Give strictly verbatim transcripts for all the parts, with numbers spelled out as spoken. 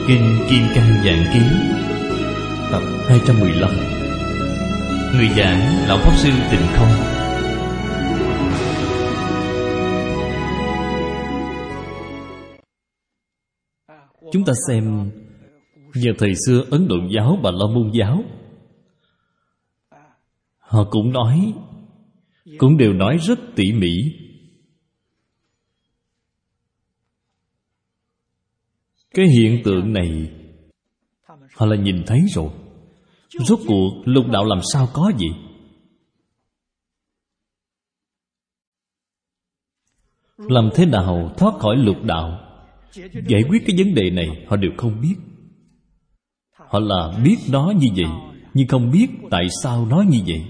Kinh Kim Cang Giảng Ký, tập hai trăm mười lăm. Người giảng Lão Pháp Sư Tịnh Không. Chúng ta xem vào thời xưa Ấn Độ giáo và Lo Môn giáo, họ cũng nói, cũng đều nói rất tỉ mỉ. Cái hiện tượng này họ là nhìn thấy rồi. Rốt cuộc lục đạo làm sao có gì? Làm thế nào thoát khỏi lục đạo, giải quyết cái vấn đề này họ đều không biết. Họ là biết nó như vậy, nhưng không biết tại sao nó như vậy.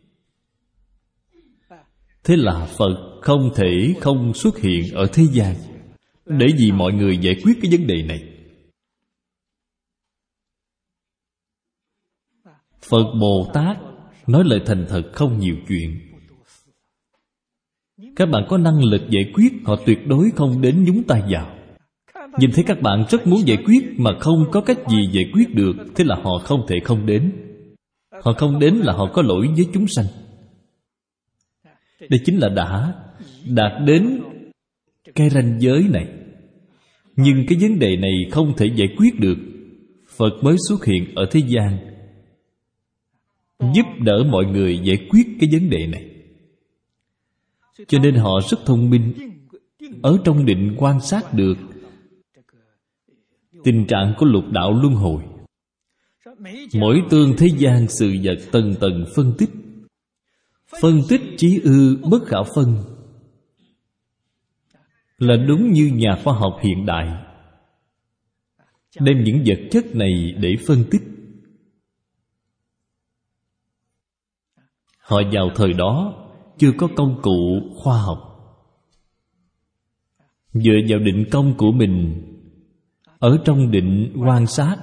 Thế là Phật không thể không xuất hiện ở thế gian để vì mọi người giải quyết cái vấn đề này. Phật Bồ Tát nói lời thành thật, không nhiều chuyện. Các bạn có năng lực giải quyết, họ tuyệt đối không đến nhúng tay vào. Nhìn thấy các bạn rất muốn giải quyết mà không có cách gì giải quyết được, thế là họ không thể không đến. Họ không đến là họ có lỗi với chúng sanh. Đây chính là đã đạt đến cái ranh giới này. Nhưng cái vấn đề này không thể giải quyết được, Phật mới xuất hiện ở thế gian, giúp đỡ mọi người giải quyết cái vấn đề này. Cho nên họ rất thông minh, ở trong định quan sát được tình trạng của lục đạo luân hồi. Mỗi tương thế gian sự vật tầng tầng phân tích. Phân tích chí ư bất khả phân, là đúng như nhà khoa học hiện đại đem những vật chất này để phân tích. Họ vào thời đó chưa có công cụ khoa học, dựa vào định công của mình, ở trong định quan sát,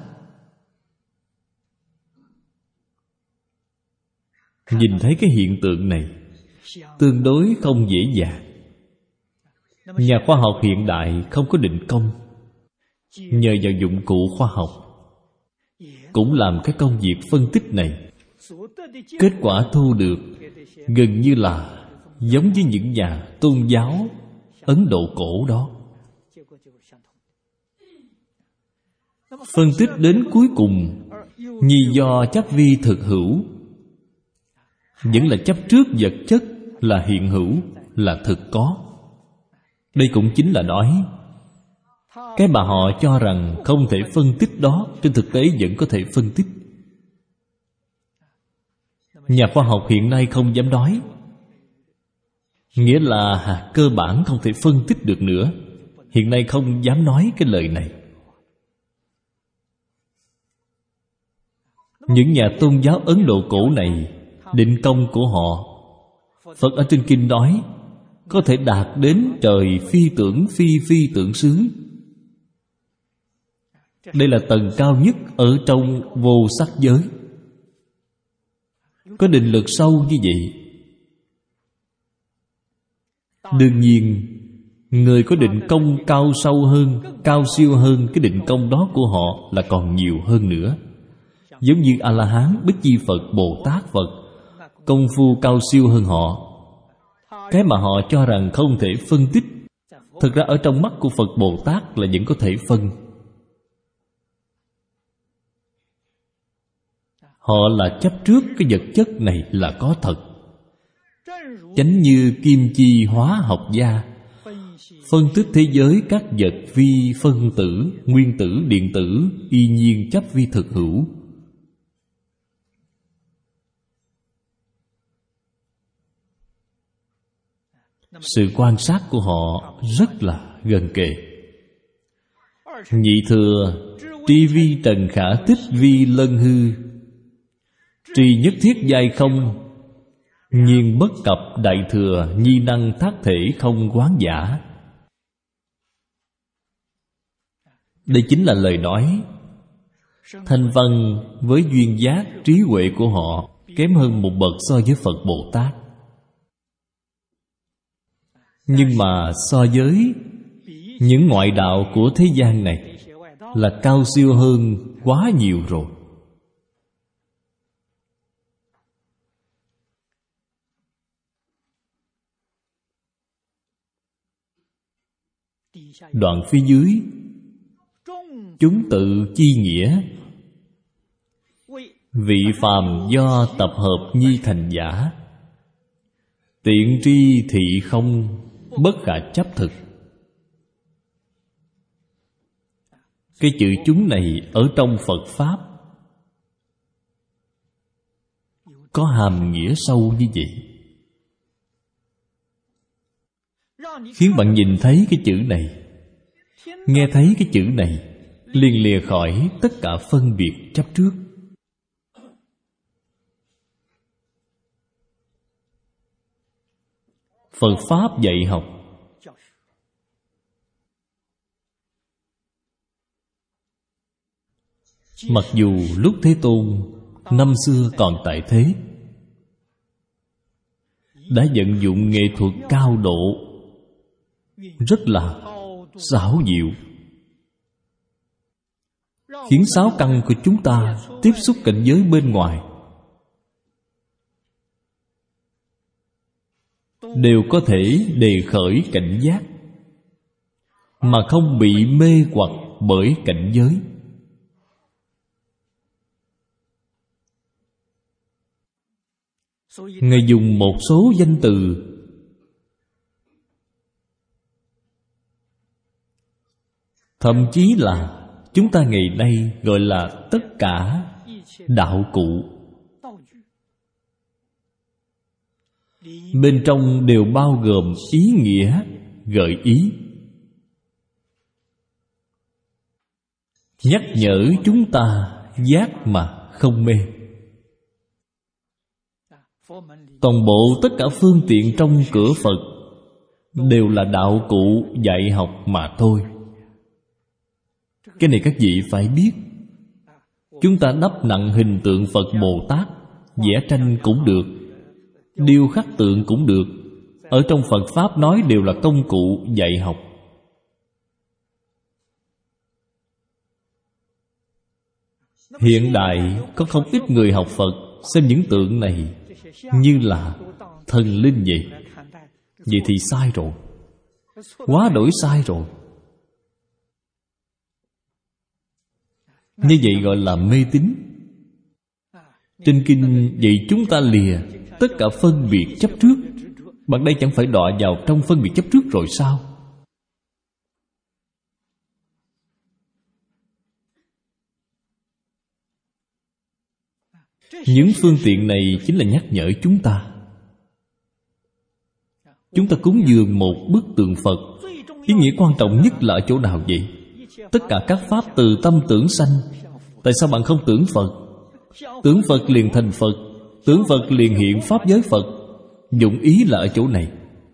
nhìn thấy cái hiện tượng này tương đối không dễ dàng. Nhà khoa học hiện đại không có định công, nhờ vào dụng cụ khoa học cũng làm cái công việc phân tích này. Kết quả thu được gần như là giống với những nhà tôn giáo Ấn Độ cổ đó. Phân tích đến cuối cùng, nhi do chấp vi thực hữu, vẫn là chấp trước vật chất là hiện hữu, là thực có. Đây cũng chính là nói cái mà họ cho rằng không thể phân tích đó, trên thực tế vẫn có thể phân tích. Nhà khoa học hiện nay không dám nói, nghĩa là cơ bản không thể phân tích được nữa. Hiện nay không dám nói cái lời này. Những nhà tôn giáo Ấn Độ cổ này, định công của họ, Phật ở trên kinh nói có thể đạt đến trời phi tưởng phi phi tưởng xứ. Đây là tầng cao nhất ở trong vô sắc giới. Có định lực sâu như vậy. Đương nhiên, người có định công cao sâu hơn, cao siêu hơn, cái định công đó của họ là còn nhiều hơn nữa. Giống như A-la-hán, Bích Chi Phật, Bồ Tát Phật, công phu cao siêu hơn họ. Cái mà họ cho rằng không thể phân tích, thực ra ở trong mắt của Phật Bồ Tát là vẫn có thể phân. Họ là chấp trước cái vật chất này là có thật. Chánh như kim chi hóa học gia, phân tích thế giới các vật vi phân tử, nguyên tử, điện tử, y nhiên chấp vi thực hữu. Sự quan sát của họ rất là gần kề. Nhị thừa tri vi trần khả tích vi lân hư, tri nhất thiết giai không, nhiên bất cập đại thừa nhi năng thác thể không quán giả. Đây chính là lời nói. Thanh văn với duyên giác trí huệ của họ kém hơn một bậc so với Phật Bồ Tát. Nhưng mà so với những ngoại đạo của thế gian này, là cao siêu hơn quá nhiều rồi. Đoạn phía dưới: chúng tự chi nghĩa, vị phàm do tập hợp nhi thành giả, tiện tri thị không, bất khả chấp thực. Cái chữ chúng này ở trong Phật Pháp có hàm nghĩa sâu như vậy, khiến bạn nhìn thấy cái chữ này, nghe thấy cái chữ này, liền lìa khỏi tất cả phân biệt chấp trước. Phật Pháp dạy học mặc dù lúc Thế Tôn năm xưa còn tại thế đã vận dụng nghệ thuật cao độ, rất là xảo diệu, khiến sáu căn của chúng ta tiếp xúc cảnh giới bên ngoài đều có thể đề khởi cảnh giác, mà không bị mê hoặc bởi cảnh giới. Ngài dùng một số danh từ thậm chí là chúng ta ngày nay gọi là tất cả đạo cụ, bên trong đều bao gồm ý nghĩa gợi ý, nhắc nhở chúng ta giác mà không mê. Toàn bộ tất cả phương tiện trong cửa Phật đều là đạo cụ dạy học mà thôi. Cái này các vị phải biết. Chúng ta đắp nặng hình tượng Phật Bồ Tát, vẽ tranh cũng được, điêu khắc tượng cũng được, ở trong Phật Pháp nói đều là công cụ dạy học. Hiện đại có không ít người học Phật xem những tượng này như là thần linh vậy. Vậy thì sai rồi, quá đổi sai rồi. Như vậy gọi là mê tín. Trên kinh dạy chúng ta lìa tất cả phân biệt chấp trước. Bạn đây chẳng phải đọa vào trong phân biệt chấp trước rồi sao? Những phương tiện này chính là nhắc nhở chúng ta. Chúng ta cúng dường một bức tượng Phật, ý nghĩa quan trọng nhất là ở chỗ nào vậy? Tất cả các pháp từ tâm tưởng sanh. Tại sao bạn không tưởng Phật? Tưởng Phật liền thành Phật, tưởng Phật liền hiện pháp giới Phật. Dụng ý là ở chỗ này.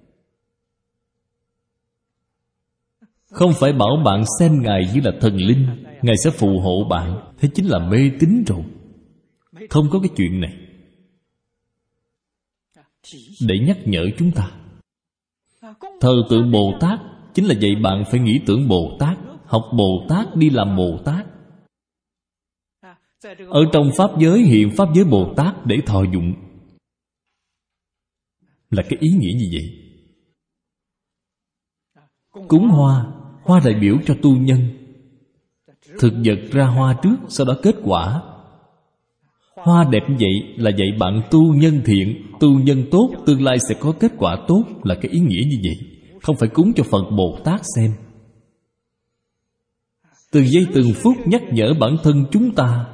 Không phải bảo bạn xem Ngài như là thần linh, Ngài sẽ phù hộ bạn. Thế chính là mê tín rồi. Không có cái chuyện này. Để nhắc nhở chúng ta, thờ tượng Bồ Tát chính là dạy bạn phải nghĩ tưởng Bồ Tát, học Bồ Tát, đi làm Bồ Tát. Ở trong pháp giới hiện pháp giới Bồ Tát để thọ dụng, là cái ý nghĩa như vậy. Cúng hoa, hoa đại biểu cho tu nhân. Thực vật ra hoa trước, sau đó kết quả. Hoa đẹp như vậy là dạy bạn tu nhân thiện, tu nhân tốt, tương lai sẽ có kết quả tốt, là cái ý nghĩa như vậy. Không phải cúng cho Phật Bồ Tát xem. Từng giây từng phút nhắc nhở bản thân chúng ta.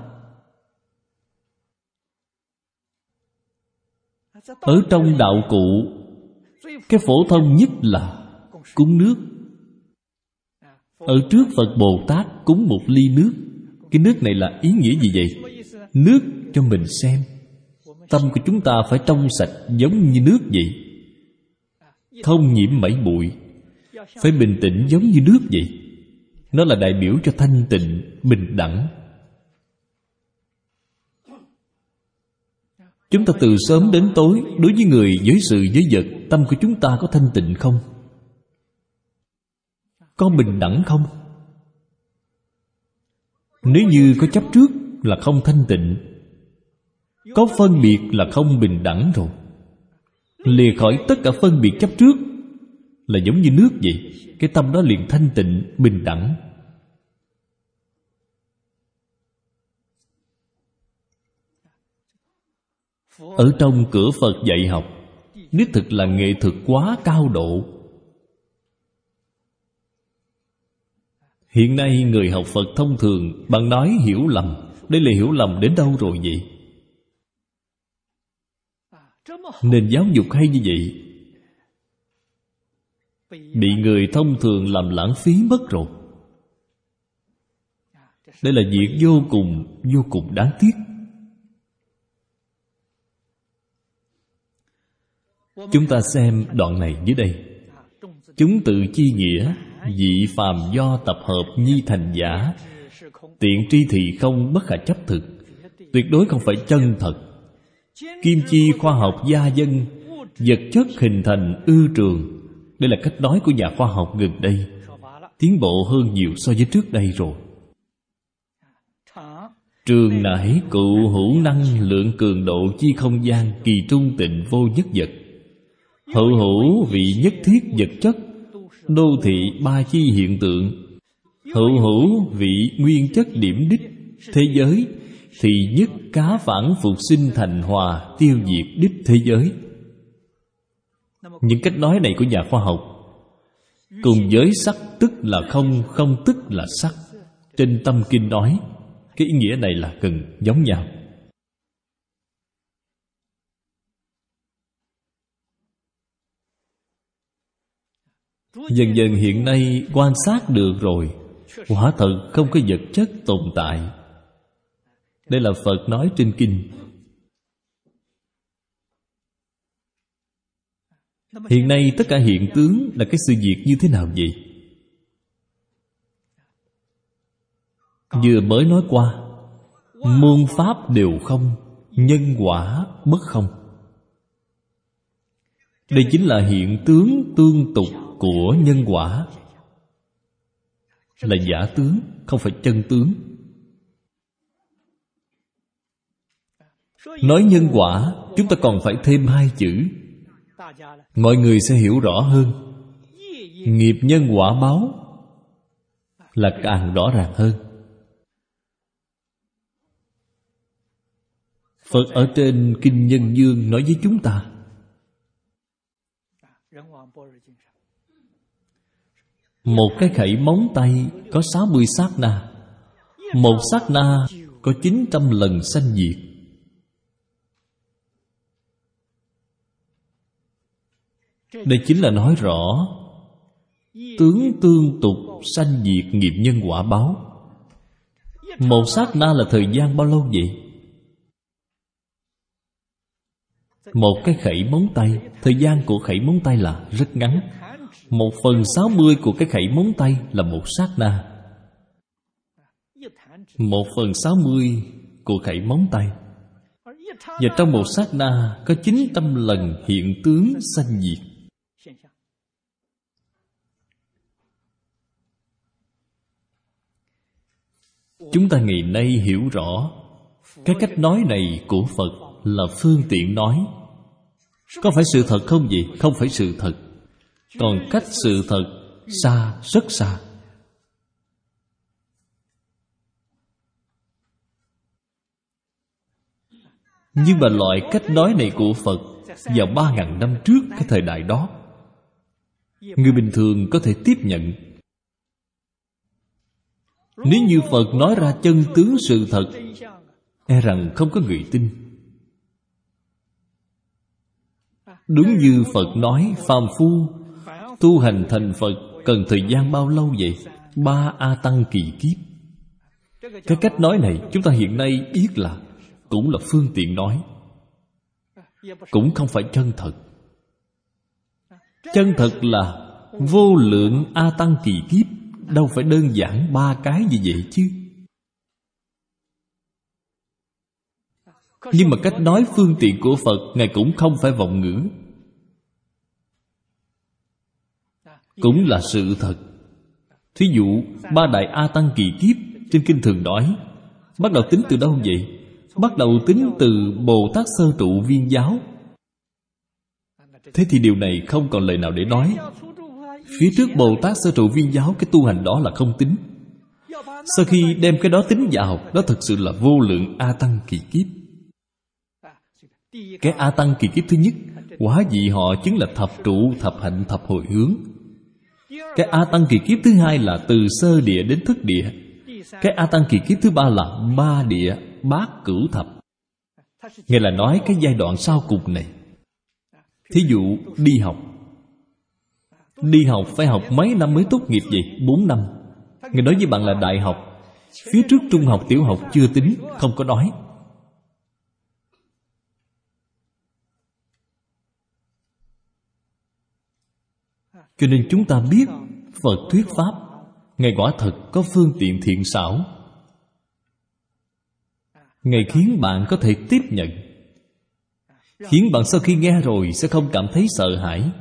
Ở trong đạo cụ, cái phổ thông nhất là cúng nước. Ở trước Phật Bồ Tát cúng một ly nước. Cái nước này là ý nghĩa gì vậy? Nước cho mình xem. Tâm của chúng ta phải trong sạch giống như nước vậy, không nhiễm mảy bụi. Phải bình tĩnh giống như nước vậy. Nó là đại biểu cho thanh tịnh, bình đẳng. Chúng ta từ sớm đến tối, đối với người, với sự, với vật, tâm của chúng ta có thanh tịnh không? Có bình đẳng không? Nếu như có chấp trước là không thanh tịnh, có phân biệt là không bình đẳng rồi. Lìa khỏi tất cả phân biệt chấp trước là giống như nước vậy. Cái tâm đó liền thanh tịnh, bình đẳng. Ở trong cửa Phật dạy học, đích thực là nghệ thuật quá cao độ. Hiện nay người học Phật thông thường, bạn nói hiểu lầm. Đây là hiểu lầm đến đâu rồi vậy? Nền giáo dục hay như vậy bị người thông thường làm lãng phí mất rồi. Đây là việc vô cùng, vô cùng đáng tiếc. Chúng ta xem đoạn này dưới đây. Chúng tự chi nghĩa, dị phàm do tập hợp nhi thành giả. Tiện tri thị không bất khả chấp thực. Tuyệt đối không phải chân thật. Kim chi khoa học gia dân, vật chất hình thành ư trường. Đây là cách nói của nhà khoa học gần đây, tiến bộ hơn nhiều so với trước đây rồi. Trường nải cụ hữu năng lượng cường độ chi không gian, kỳ trung tịnh vô nhất vật. Hữu hữu vị nhất thiết vật chất, đô thị ba chi hiện tượng. Hữu hữu vị nguyên chất điểm đích thế giới, thì nhất cá phản phục sinh thành hòa, tiêu diệt đích thế giới. Những cách nói này của nhà khoa học, cùng với sắc tức là không, không tức là sắc, trên Tâm Kinh nói, cái ý nghĩa này là gần giống nhau. Dần dần hiện nay quan sát được rồi, quả thật không có vật chất tồn tại. Đây là Phật nói trên Kinh. Hiện nay tất cả hiện tướng là cái sự việc như thế nào vậy? Vừa mới nói qua, muôn pháp đều không, nhân quả bất không. Đây chính là hiện tướng tương tục của nhân quả, là giả tướng, không phải chân tướng. Nói nhân quả, chúng ta còn phải thêm hai chữ, mọi người sẽ hiểu rõ hơn. Nghiệp nhân quả báo là càng rõ ràng hơn. Phật ở trên Kinh Nhân Dương nói với chúng ta, một cái khẩy móng tay có sáu mươi sát na. Một sát na có chín trăm lần sanh diệt. Đây chính là nói rõ tướng tương tục sanh diệt nghiệp nhân quả báo. Một sát na là thời gian bao lâu vậy? Một cái khẩy móng tay, thời gian của khẩy móng tay là rất ngắn. Một phần sáu mươi của cái khẩy móng tay là một sát na. Một phần sáu mươi của khẩy móng tay. Và trong một sát na có chín trăm lần hiện tướng sanh diệt. Chúng ta ngày nay hiểu rõ cái cách nói này của Phật là phương tiện nói. Có phải sự thật không vậy? Không phải sự thật. Còn cách sự thật xa, rất xa. Nhưng mà loại cách nói này của Phật vào ba ngàn năm trước cái thời đại đó, người bình thường có thể tiếp nhận. Nếu như Phật nói ra chân tướng sự thật, e rằng không có người tin. Đúng như Phật nói, phàm phu tu hành thành Phật cần thời gian bao lâu vậy? Ba A Tăng kỳ kiếp. Cái cách nói này chúng ta hiện nay biết là cũng là phương tiện nói, cũng không phải chân thật. Chân thật là vô lượng A Tăng kỳ kiếp, đâu phải đơn giản ba cái như vậy chứ. Nhưng mà cách nói phương tiện của Phật, Ngài cũng không phải vọng ngữ, cũng là sự thật. Thí dụ ba đại A Tăng kỳ kiếp Trên kinh thường nói, bắt đầu tính từ đâu vậy? Bắt đầu tính từ Bồ Tát Sơ Trụ Viên Giáo. Thế thì điều này không còn lời nào để nói. Phía trước Bồ Tát Sơ Trụ Viên Giáo, cái tu hành đó là không tính. Sau khi đem cái đó tính vào, đó thực sự là vô lượng A Tăng kỳ kiếp. Cái A Tăng kỳ kiếp thứ nhất, quả vị họ chứng là thập trụ, thập hạnh, thập hồi hướng. Cái A Tăng kỳ kiếp thứ hai là từ sơ địa đến thức địa. Cái A Tăng kỳ kiếp thứ ba là ba địa, bát cửu thập. Nghĩa là nói cái giai đoạn sau cùng này. Thí dụ đi học, đi học phải học mấy năm mới tốt nghiệp vậy? Bốn năm. Người nói với bạn là đại học. Phía trước trung học, tiểu học chưa tính, không có nói. Cho nên chúng ta biết Phật thuyết Pháp, Ngài quả thật có phương tiện thiện xảo. Ngài khiến bạn có thể tiếp nhận, khiến bạn sau khi nghe rồi sẽ không cảm thấy sợ hãi.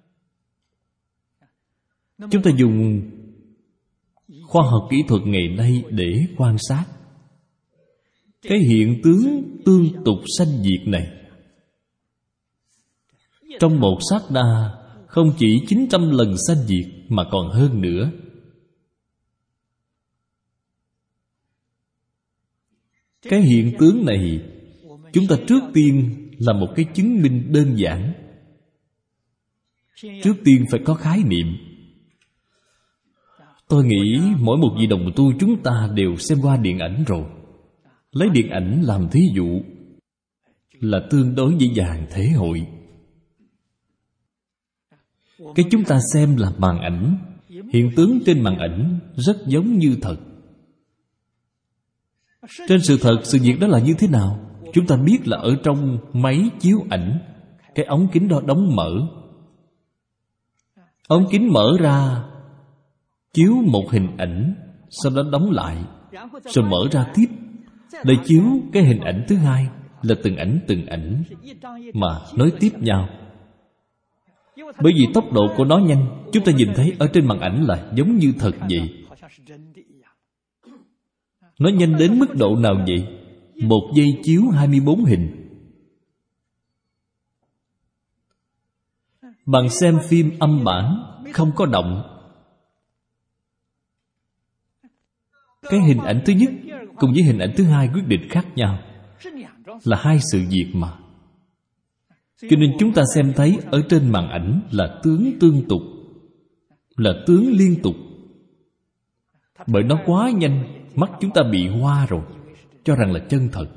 Chúng ta dùng khoa học kỹ thuật ngày nay để quan sát cái hiện tướng tương tục sanh diệt này. Trong một sát na, không chỉ chín trăm lần sanh diệt mà còn hơn nữa. Cái hiện tướng này, chúng ta trước tiên là một cái chứng minh đơn giản. Trước tiên phải có khái niệm. Tôi nghĩ mỗi một vị đồng tu chúng ta đều xem qua điện ảnh rồi. Lấy điện ảnh làm thí dụ là tương đối dễ dàng thể hội. Cái chúng ta xem là màn ảnh, hiện tướng trên màn ảnh rất giống như thật. Trên sự thật, sự việc đó là như thế nào? Chúng ta biết là ở trong máy chiếu ảnh, cái ống kính đó đóng mở. Ống kính mở ra, chiếu một hình ảnh, sau đó đóng lại, rồi mở ra tiếp, để chiếu cái hình ảnh thứ hai, là từng ảnh từng ảnh mà nối tiếp nhau. Bởi vì tốc độ của nó nhanh, chúng ta nhìn thấy ở trên màn ảnh là giống như thật vậy. Nó nhanh đến mức độ nào vậy? Một giây chiếu hai mươi bốn hình. Bạn xem phim âm bản không có động, cái hình ảnh thứ nhất cùng với hình ảnh thứ hai quyết định khác nhau, là hai sự việc mà. Cho nên chúng ta xem thấy ở trên màn ảnh là tướng tương tục, là tướng liên tục. Bởi nó quá nhanh, mắt chúng ta bị hoa rồi, cho rằng là chân thật.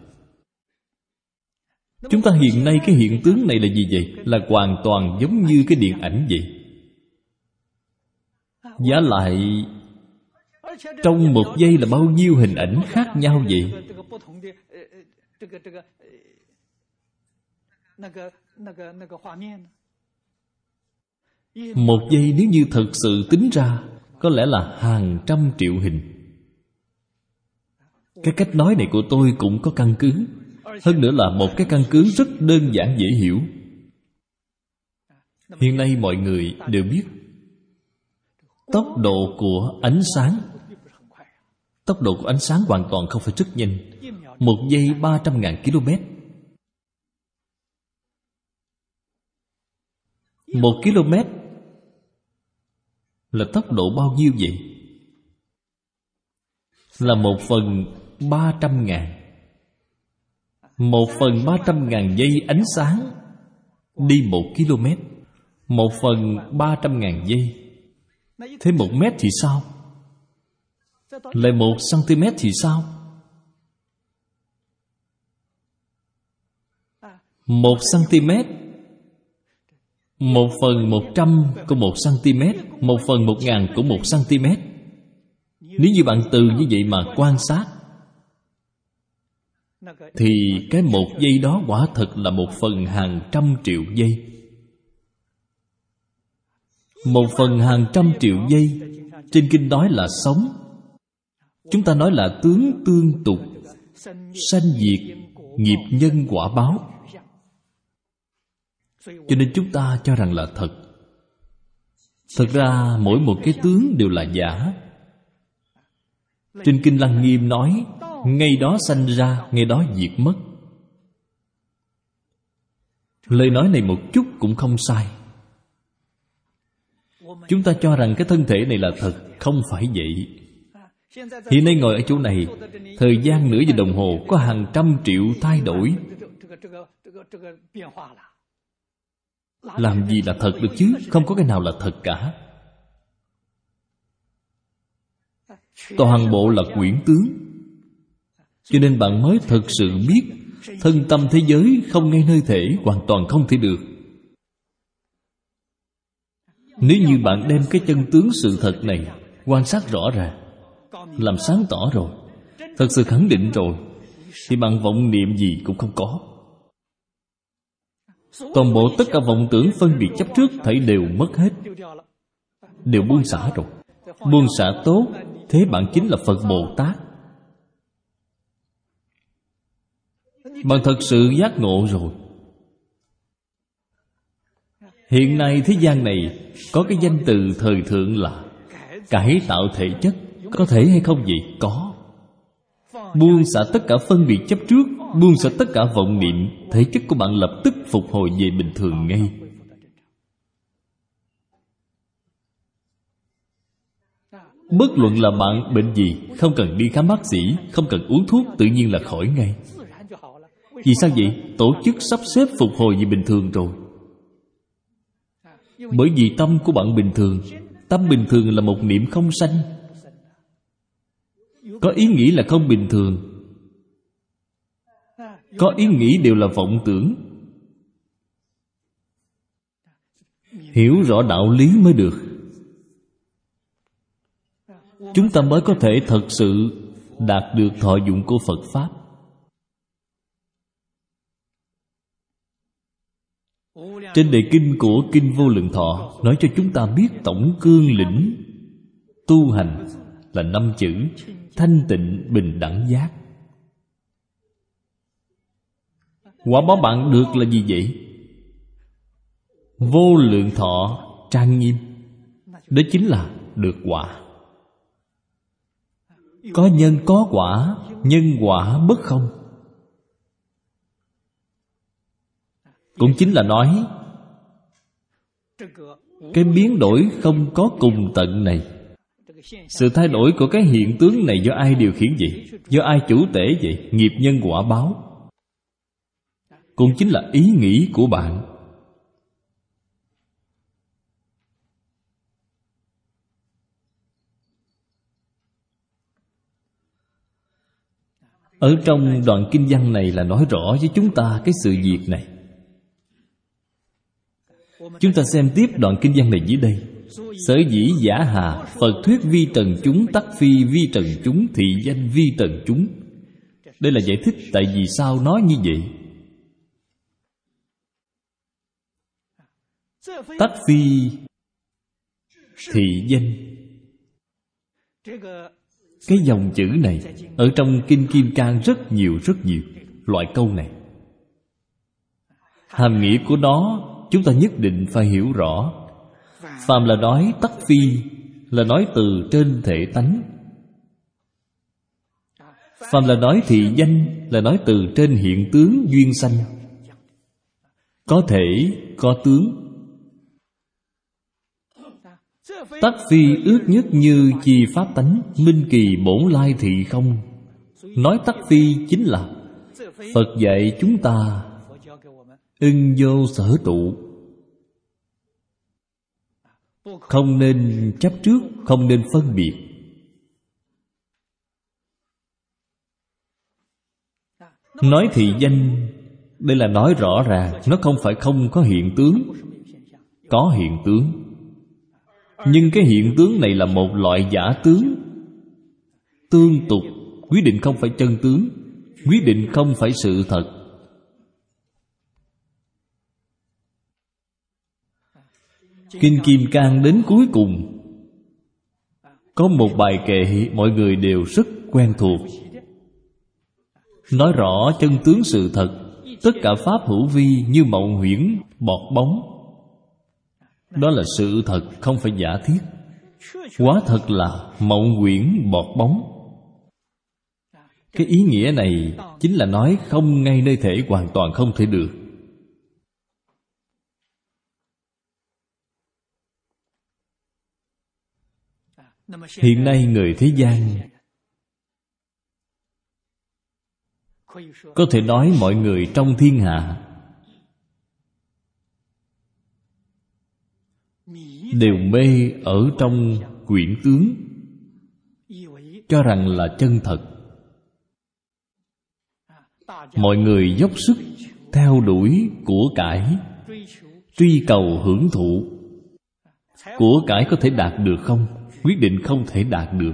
Chúng ta hiện nay cái hiện tướng này là gì vậy? Là hoàn toàn giống như cái điện ảnh vậy. Giả lại trong một giây là bao nhiêu hình ảnh khác nhau vậy? Một giây nếu như thật sự tính ra, có lẽ là hàng trăm triệu hình. Cái cách nói này của tôi cũng có căn cứ. Hơn nữa là một cái căn cứ rất đơn giản dễ hiểu. Hiện nay mọi người đều biết tốc độ của ánh sáng. Tốc độ của ánh sáng hoàn toàn không phải rất nhanh. Một giây ba trăm ngàn km. Một km là tốc độ bao nhiêu vậy? Là một phần ba trăm ngàn. Một phần ba trăm ngàn giây ánh sáng đi một km. Một phần ba trăm ngàn giây. Thế một mét thì sao? Lại một cm thì sao? Một cm, một phần một trăm của một cm, một phần một ngàn của một cm. Nếu như bạn từ như vậy mà quan sát, thì cái một giây đó quả thật là một phần hàng trăm triệu giây. Một phần hàng trăm triệu giây, trên kinh nói là sống. Chúng ta nói là tướng tương tục, sanh diệt, nghiệp nhân quả báo. Cho nên chúng ta cho rằng là thật. Thật ra mỗi một cái tướng đều là giả. Trên Kinh Lăng Nghiêm nói, ngay đó sanh ra, ngay đó diệt mất. Lời nói này một chút cũng không sai. Chúng ta cho rằng cái thân thể này là thật, không phải vậy. Hiện nay ngồi ở chỗ này, thời gian nửa giờ đồng hồ có hàng trăm triệu thay đổi. Làm gì là thật được chứ? Không có cái nào là thật cả. Toàn bộ là quyển tướng. Cho nên bạn mới thực sự biết thân tâm thế giới không ngay nơi thể, hoàn toàn không thể được. Nếu như bạn đem cái chân tướng sự thật này quan sát rõ ràng, làm sáng tỏ rồi, thật sự khẳng định rồi, thì bạn vọng niệm gì cũng không có. Toàn bộ tất cả vọng tưởng phân biệt chấp trước thảy đều mất hết, đều buông xả rồi. Buông xả tốt, thế bạn chính là Phật Bồ Tát. Bạn thật sự giác ngộ rồi. Hiện nay thế gian này có cái danh từ thời thượng là cải tạo thể chất. Có thể hay không vậy? Có. Buông xả tất cả phân biệt chấp trước, buông xả tất cả vọng niệm, thể chất của bạn lập tức phục hồi về bình thường ngay. Bất luận là bạn bệnh gì, không cần đi khám bác sĩ, không cần uống thuốc, tự nhiên là khỏi ngay. Vì sao vậy? Tổ chức sắp xếp phục hồi về bình thường rồi. Bởi vì tâm của bạn bình thường. Tâm bình thường là một niệm không sanh. Có ý nghĩ là không bình thường. Có ý nghĩ đều là vọng tưởng. Hiểu rõ đạo lý mới được, chúng ta mới có thể thật sự đạt được thọ dụng của Phật Pháp. Trên đề kinh của Kinh Vô Lượng Thọ nói cho chúng ta biết tổng cương lĩnh tu hành là năm chữ: thanh tịnh bình đẳng giác. Quả báo bạn được là gì vậy? Vô lượng thọ trang nghiêm. Đó chính là được quả. Có nhân có quả, nhân quả bất không. Cũng chính là nói cái biến đổi không có cùng tận này, sự thay đổi của cái hiện tướng này do ai điều khiển vậy? Do ai chủ tể vậy? Nghiệp nhân quả báo. Cũng chính là ý nghĩ của bạn. Ở trong đoạn kinh văn này là nói rõ với chúng ta cái sự việc này. Chúng ta xem tiếp đoạn kinh văn này dưới đây. Sở dĩ giả hà Phật thuyết vi trần chúng, tắc phi vi trần chúng, thị danh vi trần chúng. Đây là giải thích tại vì sao nói như vậy. Tắc phi thị danh, cái dòng chữ này ở trong Kinh Kim Cang rất nhiều rất nhiều loại câu này. Hàm nghĩa của nó chúng ta nhất định phải hiểu rõ. Phàm là nói tắc phi là nói từ trên thể tánh. Phàm là nói thị danh là nói từ trên hiện tướng duyên sanh. Có thể, có tướng. Tắc phi ước nhất như chi pháp tánh, minh kỳ bổn lai thị không. Nói tắc phi chính là Phật dạy chúng ta ưng vô sở trụ, không nên chấp trước, không nên phân biệt. Nói thị danh, đây là nói rõ ràng nó không phải không có hiện tướng, có hiện tướng. Nhưng cái hiện tướng này là một loại giả tướng, tương tục, quyết định không phải chân tướng, quyết định không phải sự thật. Kinh Kim Cang đến cuối cùng có một bài kệ mọi người đều rất quen thuộc, nói rõ chân tướng sự thật. Tất cả pháp hữu vi như mộng huyễn bọt bóng. Đó là sự thật, không phải giả thiết. Quả thật là mộng huyễn bọt bóng. Cái ý nghĩa này chính là nói không ngay nơi thể hoàn toàn không thể được. Hiện nay người thế gian có thể nói mọi người trong thiên hạ đều mê ở trong quyển tướng, cho rằng là chân thật. Mọi người dốc sức theo đuổi của cải, truy cầu hưởng thụ. Của cải có thể đạt được không? Quyết định không thể đạt được.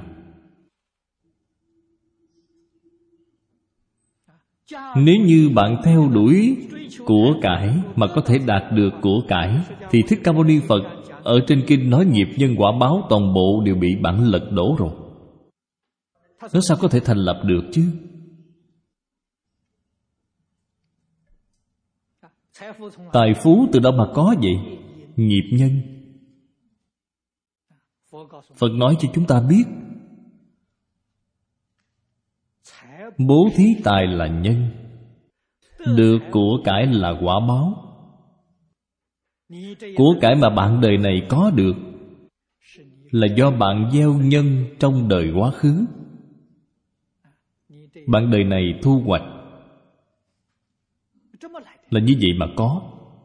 Nếu như bạn theo đuổi của cải mà có thể đạt được của cải, thì Thích Ca Mâu Ni Phật ở trên kinh nói nghiệp nhân quả báo toàn bộ đều bị bạn lật đổ rồi. Nó sao có thể thành lập được chứ? Tài phú từ đâu mà có vậy? Nghiệp nhân. Phật nói cho chúng ta biết, bố thí tài là nhân, được của cải là quả báo. Của cải mà bạn đời này có được là do bạn gieo nhân trong đời quá khứ. Bạn đời này thu hoạch là như vậy mà có.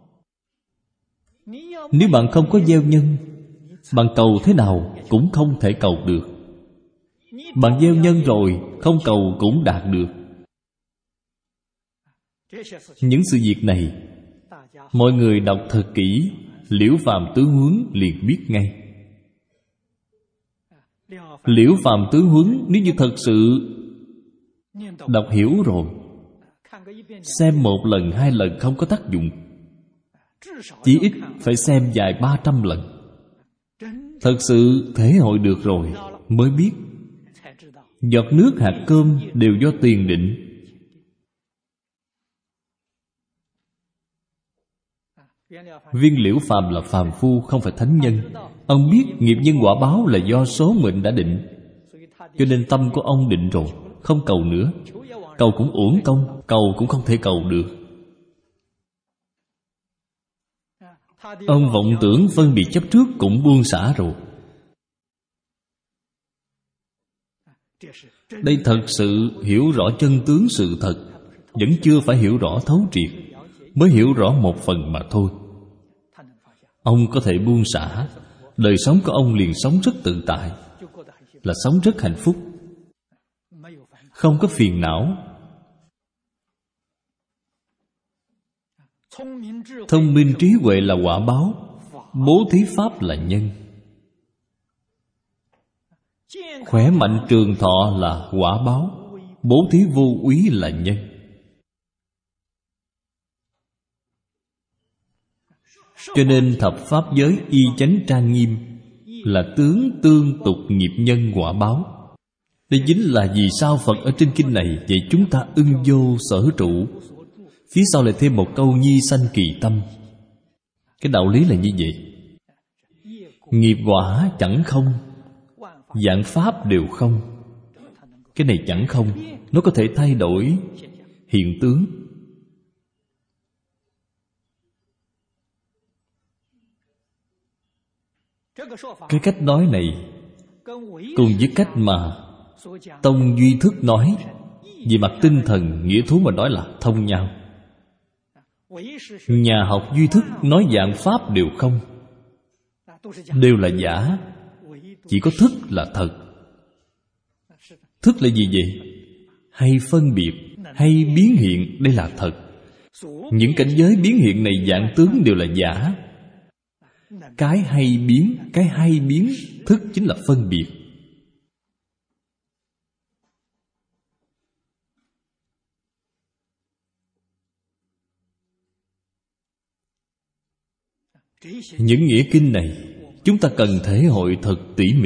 Nếu bạn không có gieo nhân, bạn cầu thế nào cũng không thể cầu được. Bạn gieo nhân rồi, không cầu cũng đạt được. Những sự việc này mọi người đọc thật kỹ Liễu Phàm Tướng Huấn liền biết ngay. Liễu Phàm Tướng Huấn nếu như thật sự đọc hiểu rồi, xem một lần hai lần không có tác dụng, chỉ ít phải xem vài ba trăm lần. Thật sự thể hội được rồi mới biết giọt nước hạt cơm đều do tiền định. Viên Liễu Phàm là phàm phu, không phải thánh nhân. Ông biết nghiệp nhân quả báo là do số mệnh đã định, cho nên tâm của ông định rồi, không cầu nữa. Cầu cũng uổng công, cầu cũng không thể cầu được. Ông vọng tưởng phân biệt chấp trước cũng buông xả rồi. Đây thật sự hiểu rõ chân tướng sự thật, vẫn chưa phải hiểu rõ thấu triệt, mới hiểu rõ một phần mà thôi. Ông có thể buông xả, đời sống của ông liền sống rất tự tại, là sống rất hạnh phúc, không có phiền não. Thông minh trí huệ là quả báo, bố thí pháp là nhân. Khỏe mạnh trường thọ là quả báo, bố thí vô úy là nhân. Cho nên thập pháp giới y chánh trang nghiêm là tướng tương tục nghiệp nhân quả báo. Đây chính là vì sao Phật ở trên kinh này dạy chúng ta ưng vô sở trụ. Phía sau lại thêm một câu nhi sanh kỳ tâm. Cái đạo lý là như vậy. Nghiệp quả chẳng không, vạn pháp đều không. Cái này chẳng không, nó có thể thay đổi hiện tướng. Cái cách nói này cùng với cách mà Tông Duy Thức nói, về mặt tinh thần nghĩa thú mà nói là thông nhau. Nhà học Duy Thức nói vạn pháp đều không, đều là giả, chỉ có thức là thật. Thức là gì vậy? Hay phân biệt, hay biến hiện, đây là thật. Những cảnh giới biến hiện này dạng tướng đều là giả. Cái hay biến, cái hay biến, thức chính là phân biệt. Những nghĩa kinh này chúng ta cần thể hội thật tỉ mỉ,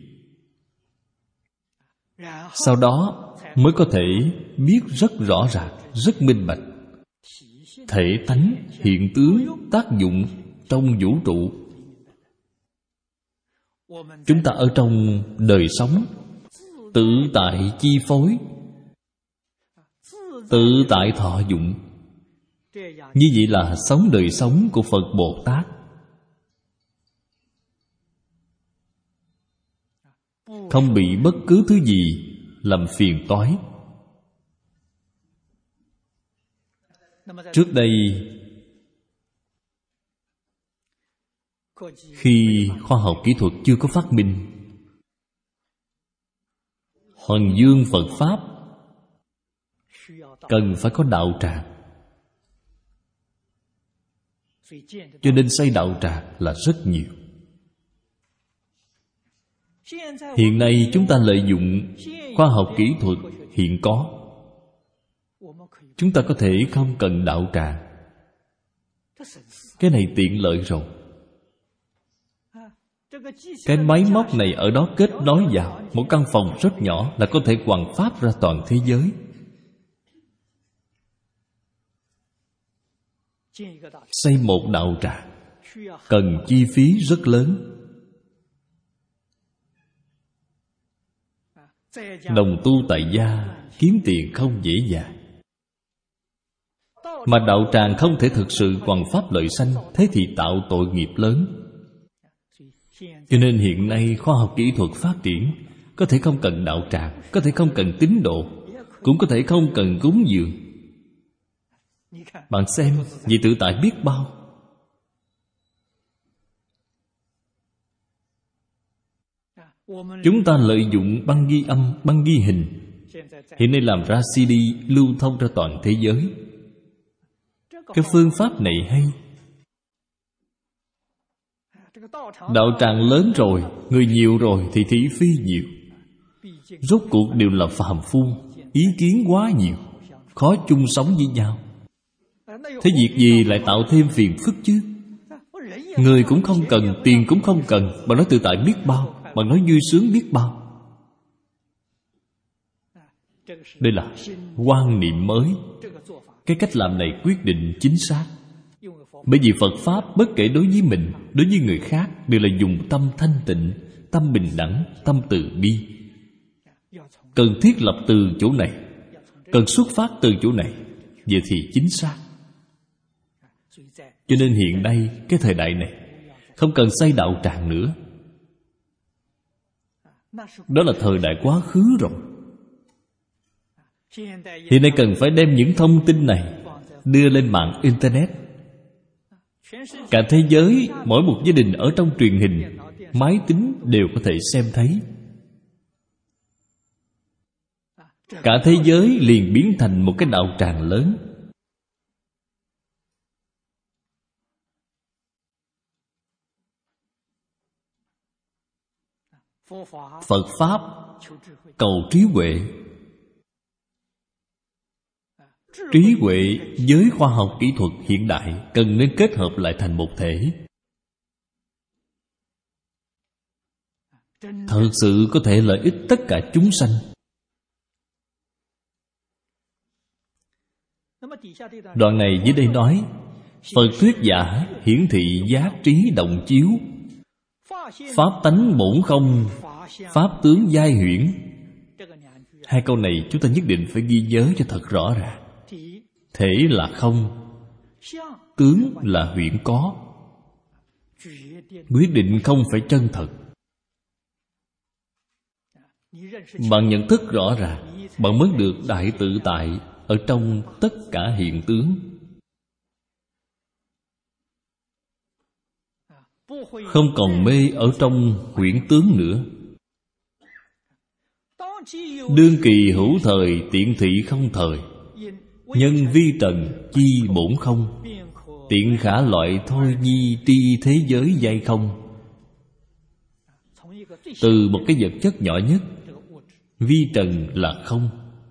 sau đó mới có thể biết rất rõ ràng, rất minh bạch thể tánh, hiện tướng, tác dụng trong vũ trụ. Chúng ta ở trong đời sống tự tại chi phối, tự tại thọ dụng. Như vậy là sống đời sống của Phật Bồ Tát. Không bị bất cứ thứ gì làm phiền toái. Trước đây, khi khoa học kỹ thuật chưa có phát minh, Huần Dương Phật Pháp cần phải có đạo tràng, cho nên xây đạo tràng là rất nhiều. Hiện nay chúng ta lợi dụng khoa học kỹ thuật hiện có, chúng ta có thể không cần đạo tràng. Cái này tiện lợi rồi. Cái máy móc này ở đó kết nối vào một căn phòng rất nhỏ là có thể hoằng pháp ra toàn thế giới. Xây một đạo tràng cần chi phí rất lớn. Đồng tu tại gia kiếm tiền không dễ dàng, mà đạo tràng không thể thực sự hoằng pháp lợi sanh, thế thì tạo tội nghiệp lớn. Cho nên hiện nay khoa học kỹ thuật phát triển, có thể không cần đạo tràng, có thể không cần tín đồ, cũng có thể không cần cúng dường. Bạn xem, vì tự tại biết bao. Chúng ta lợi dụng băng ghi âm, băng ghi hình, hiện nay làm ra xê đê lưu thông ra toàn thế giới. Cái phương pháp này hay. Đạo tràng lớn rồi, người nhiều rồi thì thị phi nhiều. Rốt cuộc đều là phàm phu, ý kiến quá nhiều, khó chung sống với nhau. Thế việc gì lại tạo thêm phiền phức chứ? Người cũng không cần, tiền cũng không cần, bạn nói tự tại biết bao, bạn nói vui sướng biết bao. Đây là quan niệm mới. Cái cách làm này quyết định chính xác. Bởi vì Phật Pháp bất kể đối với mình, đối với người khác đều là dùng tâm thanh tịnh, tâm bình đẳng, tâm từ bi. Cần thiết lập từ chỗ này, cần xuất phát từ chỗ này, vậy thì chính xác. Cho nên hiện nay, cái thời đại này không cần xây đạo tràng nữa. Đó là thời đại quá khứ rồi. Hiện nay cần phải đem những thông tin này đưa lên mạng Internet. Cả thế giới, mỗi một gia đình ở trong truyền hình, máy tính đều có thể xem thấy. Cả thế giới liền biến thành một cái đạo tràng lớn. Phật Pháp cầu trí huệ. Trí huệ với khoa học kỹ thuật hiện đại cần nên kết hợp lại thành một thể. Thật sự có thể lợi ích tất cả chúng sanh. Đoạn này dưới đây nói Phật thuyết giả hiển thị giác trí động chiếu, pháp tánh bổn không, pháp tướng giai huyễn. Hai câu này chúng ta nhất định phải ghi nhớ cho thật rõ ràng. Thể là không, tướng là huyễn có. Quyết định không phải chân thật. Bạn nhận thức rõ ràng, bạn mới được đại tự tại ở trong tất cả hiện tướng. Không còn mê ở trong huyễn tướng nữa. Đương kỳ hữu thời, tiện thị không thời. Nhân vi trần, chi bổn không. Tiện khả loại thôi nhi, tri thế giới giai không. Từ một cái vật chất nhỏ nhất, vi trần là không.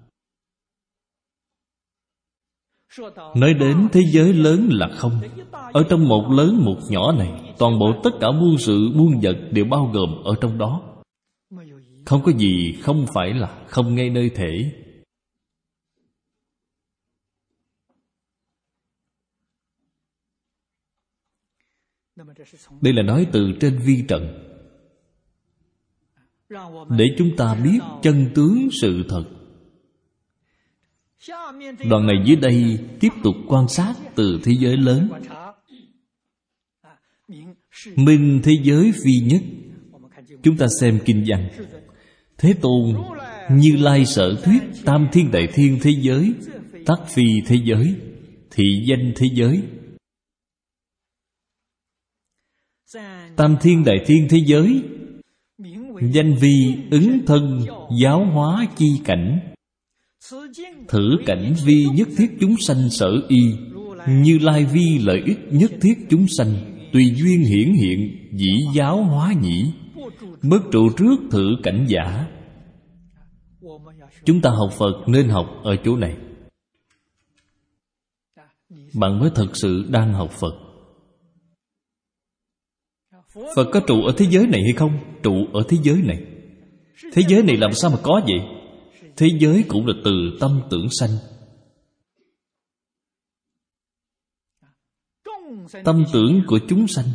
Nói đến thế giới lớn là không. Ở trong một lớn một nhỏ này, toàn bộ tất cả muôn sự muôn vật đều bao gồm ở trong đó. Không có gì không phải là không ngay nơi thể. Đây là nói từ trên vi trần, để chúng ta biết chân tướng sự thật. Đoạn này dưới đây tiếp tục quan sát từ thế giới lớn. Minh thế giới phi nhất. Chúng ta xem kinh văn. Thế Tôn Như Lai sở thuyết tam thiên đại thiên thế giới, tắc phi thế giới, thị danh thế giới. Tam thiên đại thiên thế giới danh vi ứng thân giáo hóa chi cảnh. Thử cảnh vi nhất thiết chúng sanh sở y, Như Lai vi lợi ích nhất thiết chúng sanh, tùy duyên hiển hiện dĩ giáo hóa nhĩ. Bất trụ trước thử cảnh giả. Chúng ta học Phật nên học ở chỗ này. Bạn mới thật sự đang học Phật. Phật có trụ ở thế giới này hay không? Trụ ở thế giới này. Thế giới này làm sao mà có vậy? Thế giới cũng là từ tâm tưởng sanh. Tâm tưởng của chúng sanh.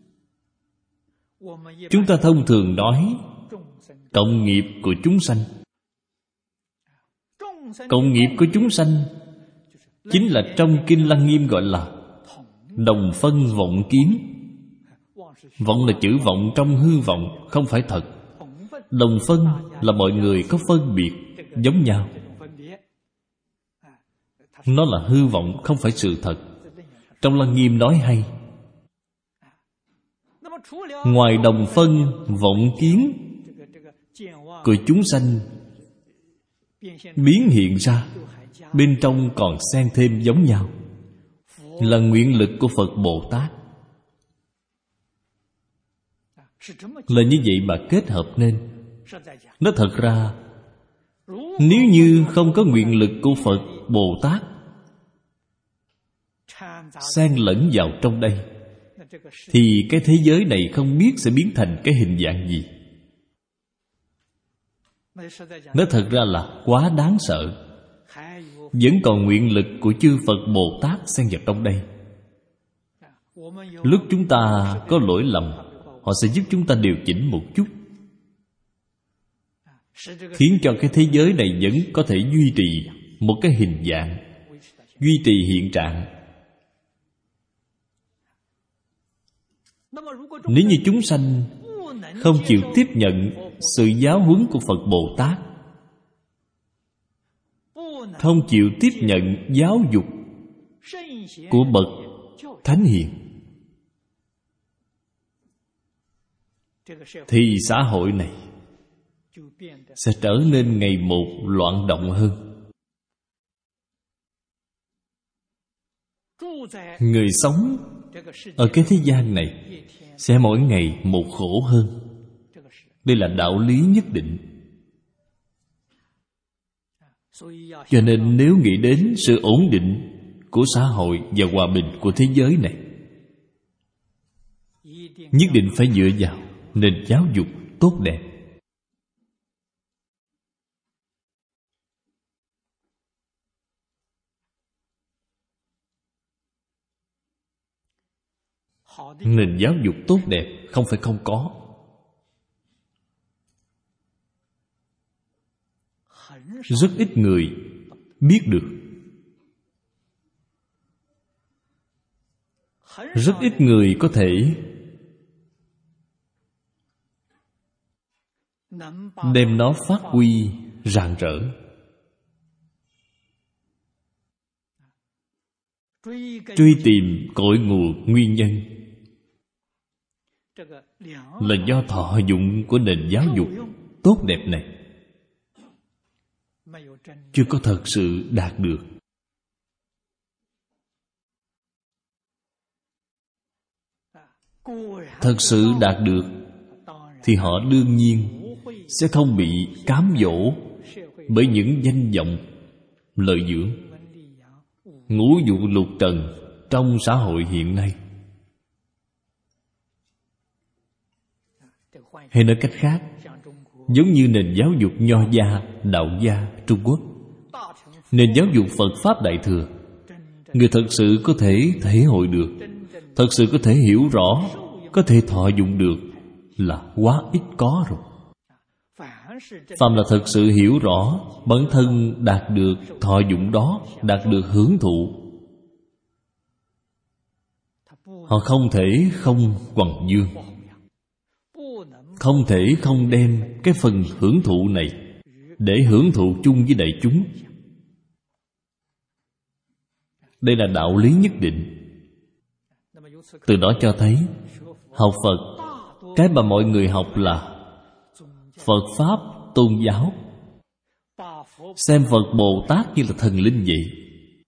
Chúng ta thông thường nói cộng nghiệp của chúng sanh. Cộng nghiệp của chúng sanh chính là trong Kinh Lăng Nghiêm gọi là đồng phân vọng kiến. Vọng là chữ vọng trong hư vọng, không phải thật. Đồng phân là mọi người có phân biệt giống nhau. Nó là hư vọng, không phải sự thật. Trong Lăng Nghiêm nói hay. Ngoài đồng phân vọng kiến của chúng sanh biến hiện ra, bên trong còn xen thêm giống nhau, là nguyện lực của Phật Bồ Tát. Là như vậy mà kết hợp nên. Nó thật ra, nếu như không có nguyện lực của Phật Bồ Tát xen lẫn vào trong đây, thì cái thế giới này không biết sẽ biến thành cái hình dạng gì. Nó thật ra là quá đáng sợ. Vẫn còn nguyện lực của chư Phật Bồ Tát xen vào trong đây. Lúc chúng ta có lỗi lầm, họ sẽ giúp chúng ta điều chỉnh một chút, khiến cho cái thế giới này vẫn có thể duy trì một cái hình dạng, duy trì hiện trạng. Nếu như chúng sanh không chịu tiếp nhận sự giáo huấn của Phật Bồ Tát, không chịu tiếp nhận giáo dục của bậc thánh hiền, thì xã hội này sẽ trở nên ngày một loạn động hơn. Người sống ở cái thế gian này sẽ mỗi ngày một khổ hơn. Đây là đạo lý nhất định. Cho nên nếu nghĩ đến sự ổn định của xã hội và hòa bình của thế giới này, nhất định phải dựa vào nền giáo dục tốt đẹp. Nền giáo dục tốt đẹp không phải không có. Rất ít người biết được. Rất ít người có thể đem nó phát huy rạng rỡ. Truy tìm cội nguồn nguyên nhân là do thọ dụng của nền giáo dục tốt đẹp này chưa có thật sự đạt được. Thật sự đạt được thì họ đương nhiên sẽ không bị cám dỗ bởi những danh vọng lợi dưỡng, ngũ dục lục trần trong xã hội hiện nay. Hay nói cách khác, giống như nền giáo dục Nho gia, Đạo gia Trung Quốc, nền giáo dục Phật Pháp Đại Thừa, người thật sự có thể thể hội được, thật sự có thể hiểu rõ, có thể thọ dụng được là quá ít có rồi. Phàm là thật sự hiểu rõ bản thân đạt được thọ dụng đó, đạt được hưởng thụ, họ không thể không hoằng dương, không thể không đem cái phần hưởng thụ này để hưởng thụ chung với đại chúng. Đây là đạo lý nhất định. Từ đó cho thấy học Phật, cái mà mọi người học là Phật Pháp tôn giáo, xem Phật Bồ Tát như là thần linh vậy,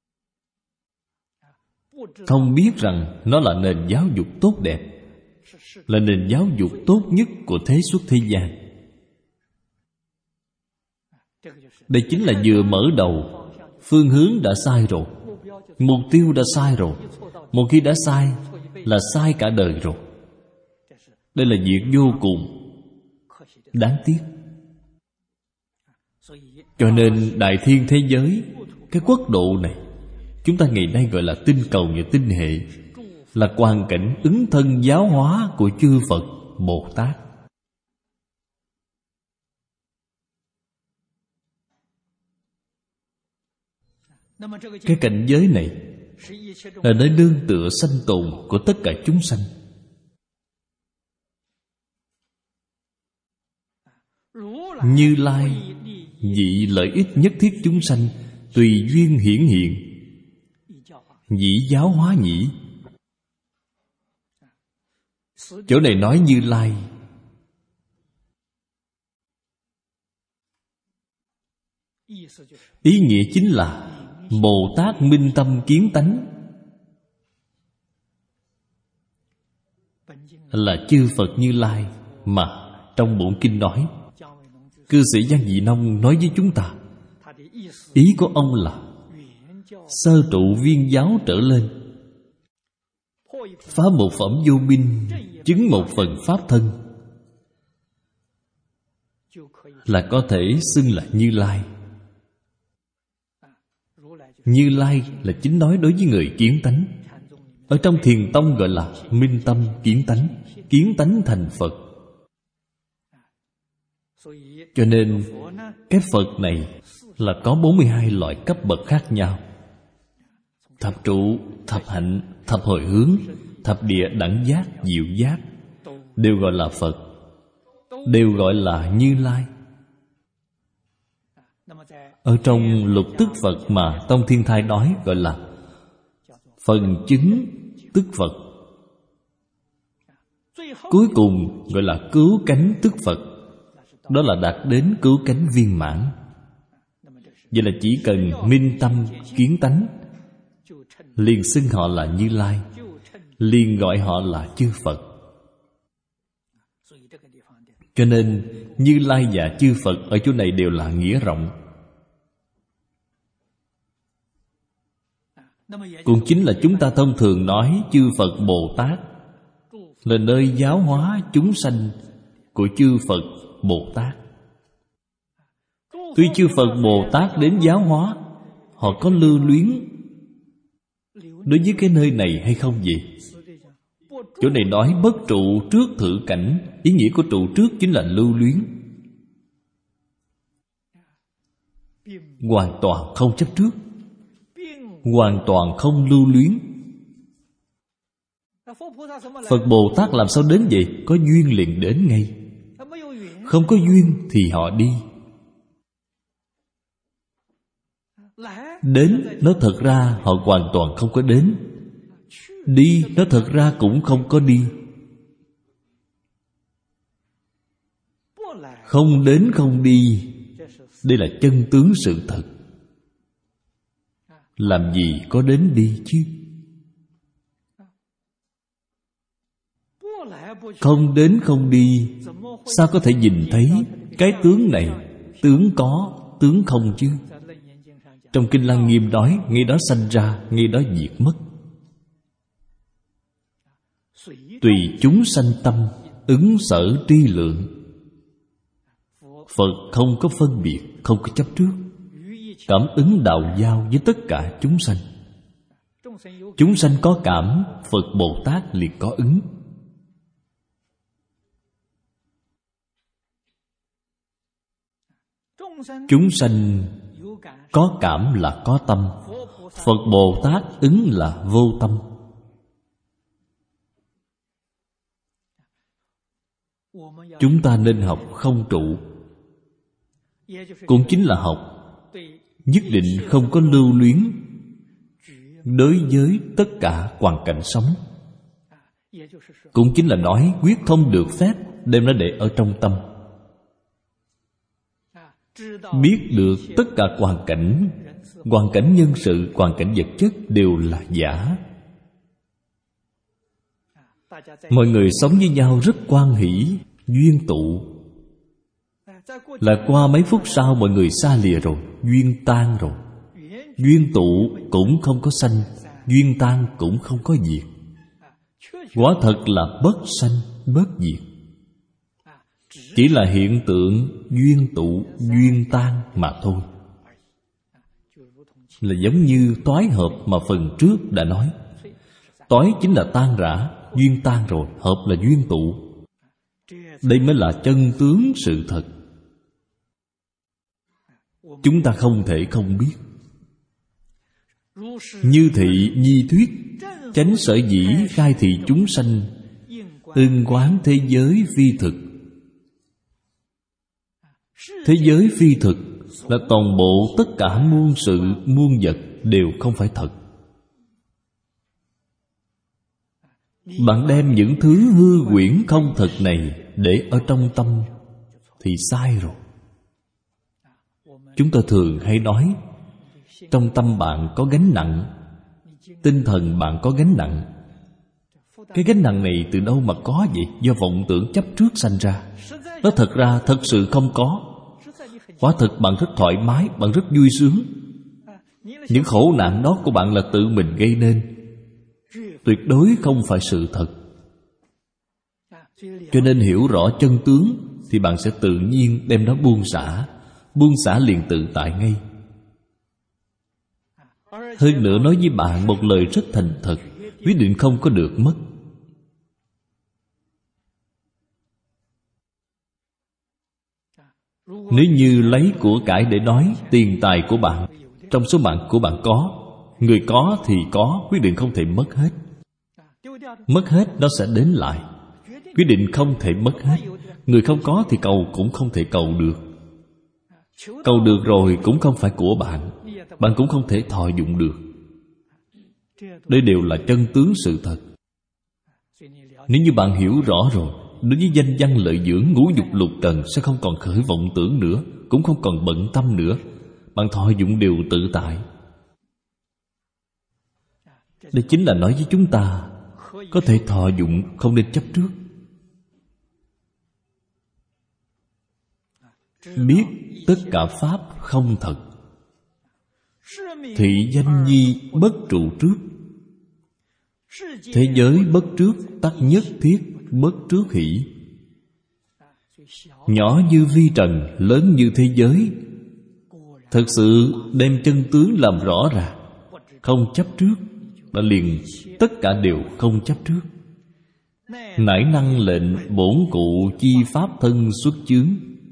không biết rằng nó là nền giáo dục tốt đẹp, là nền giáo dục tốt nhất của thế xuất thế gian. Đây chính là vừa mở đầu, phương hướng đã sai rồi, mục tiêu đã sai rồi. Một khi đã sai là sai cả đời rồi. Đây là việc vô cùng đáng tiếc. Cho nên đại thiên thế giới, cái quốc độ này, chúng ta ngày nay gọi là tinh cầu và tinh hệ, là hoàn cảnh ứng thân giáo hóa của chư Phật Bồ Tát. Cái cảnh giới này là nơi nương tựa sanh tồn của tất cả chúng sanh. Như Lai vị lợi ích nhất thiết chúng sanh, tùy duyên hiển hiện, dĩ giáo hóa nhĩ. Chỗ này nói Như Lai, ý nghĩa chính là Bồ Tát minh tâm kiến tánh, là chư Phật Như Lai mà trong bổn kinh nói. Cư sĩ Giang Dị Nông nói với chúng ta, ý của ông là sơ trụ viên giáo trở lên, phá một phẩm vô minh, chứng một phần pháp thân, là có thể xưng là Như Lai. Như Lai là chính nói đối với người kiến tánh. Ở trong Thiền Tông gọi là minh tâm kiến tánh, kiến tánh thành Phật. Cho nên cái Phật này là có bốn mươi hai loại cấp bậc khác nhau. Thập trụ, thập hạnh, thập hồi hướng, thập địa đẳng giác, diệu giác, đều gọi là Phật, đều gọi là Như Lai. Ở trong lục tức Phật mà Tông Thiên Thai nói gọi là phần chứng tức Phật, cuối cùng gọi là cứu cánh tức Phật. Đó là đạt đến cứu cánh viên mãn. Vậy là chỉ cần minh tâm kiến tánh, liền xưng họ là Như Lai, liền gọi họ là chư Phật. Cho nên Như Lai và chư Phật ở chỗ này đều là nghĩa rộng. Cũng chính là chúng ta thông thường nói chư Phật Bồ Tát là nơi giáo hóa chúng sanh của chư Phật Bồ Tát. Tuy chư Phật Bồ Tát đến giáo hóa, họ có lưu luyến đối với cái nơi này hay không vậy? Chỗ này nói bất trụ trước thử cảnh. Ý nghĩa của trụ trước chính là lưu luyến, hoàn toàn không chấp trước, hoàn toàn không lưu luyến. Phật Bồ Tát làm sao đến vậy? Có duyên liền đến ngay, không có duyên thì họ đi. Đến nó thật ra họ hoàn toàn không có đến, đi nó thật ra cũng không có đi. Không đến không đi, đây là chân tướng sự thật. Làm gì có đến đi chứ? Không đến không đi, sao có thể nhìn thấy cái tướng này? Tướng có, tướng không chứ? Trong Kinh Lăng Nghiêm nói, ngay đó sanh ra, ngay đó diệt mất. Tùy chúng sanh tâm, ứng sở tri lượng. Phật không có phân biệt, không có chấp trước, cảm ứng đạo giao với tất cả chúng sanh. Chúng sanh có cảm, Phật Bồ Tát liền có ứng. Chúng sanh có cảm là có tâm, Phật Bồ Tát ứng là vô tâm. Chúng ta nên học không trụ, cũng chính là học nhất định không có lưu luyến đối với tất cả hoàn cảnh sống. Cũng chính là nói quyết không được phép đem nó để ở trong tâm. Biết được tất cả hoàn cảnh, hoàn cảnh nhân sự, hoàn cảnh vật chất đều là giả. Mọi người sống với nhau rất hoan hỷ, duyên tụ. Là qua mấy phút sau mọi người xa lìa rồi, duyên tan rồi. Duyên tụ cũng không có sanh, duyên tan cũng không có diệt. Quả thật là bất sanh, bất diệt. Chỉ là hiện tượng duyên tụ, duyên tan mà thôi. Là giống như toái hợp mà phần trước đã nói. Toái chính là tan rã, duyên tan rồi, hợp là duyên tụ. Đây mới là chân tướng sự thật. Chúng ta không thể không biết. Như thị nhi thuyết, chánh sở dĩ khai thị chúng sanh, ưng quán thế giới phi thực. Thế giới phi thực là toàn bộ tất cả muôn sự, muôn vật đều không phải thật. Bạn đem những thứ hư huyễn không thật này để ở trong tâm thì sai rồi. Chúng ta thường hay nói trong tâm bạn có gánh nặng, tinh thần bạn có gánh nặng. Cái gánh nặng này từ đâu mà có vậy? Do vọng tưởng chấp trước sanh ra. Nó thật ra thật sự không có. Quả thực bạn rất thoải mái, bạn rất vui sướng. Những khổ nạn đó của bạn là tự mình gây nên, tuyệt đối không phải sự thật. Cho nên hiểu rõ chân tướng thì bạn sẽ tự nhiên đem nó buông xả. Buông xả liền tự tại ngay. Hơn nữa nói với bạn một lời rất thành thật, quyết định không có được mất. Nếu như lấy của cải để nói, tiền tài của bạn, trong số bạn của bạn có, người có thì có, quyết định không thể mất hết. Mất hết nó sẽ đến lại. Quyết định không thể mất hết. Người không có thì cầu cũng không thể cầu được. Cầu được rồi cũng không phải của bạn, bạn cũng không thể thọ dụng được. Đây đều là chân tướng sự thật. Nếu như bạn hiểu rõ rồi, đối với danh văn lợi dưỡng ngũ dục lục trần sẽ không còn khởi vọng tưởng nữa, cũng không còn bận tâm nữa. Bạn thọ dụng đều tự tại. Đây chính là nói với chúng ta có thể thọ dụng, không nên chấp trước. Biết tất cả pháp không thật, thị danh nhi bất trụ trước. Thế giới bất trước tắc nhất thiết bất trước hỷ. Nhỏ như vi trần, lớn như thế giới. Thật sự đem chân tướng làm rõ ràng, không chấp trước, đã liền tất cả đều không chấp trước. Nải năng lệnh bổn cụ chi pháp thân xuất chướng.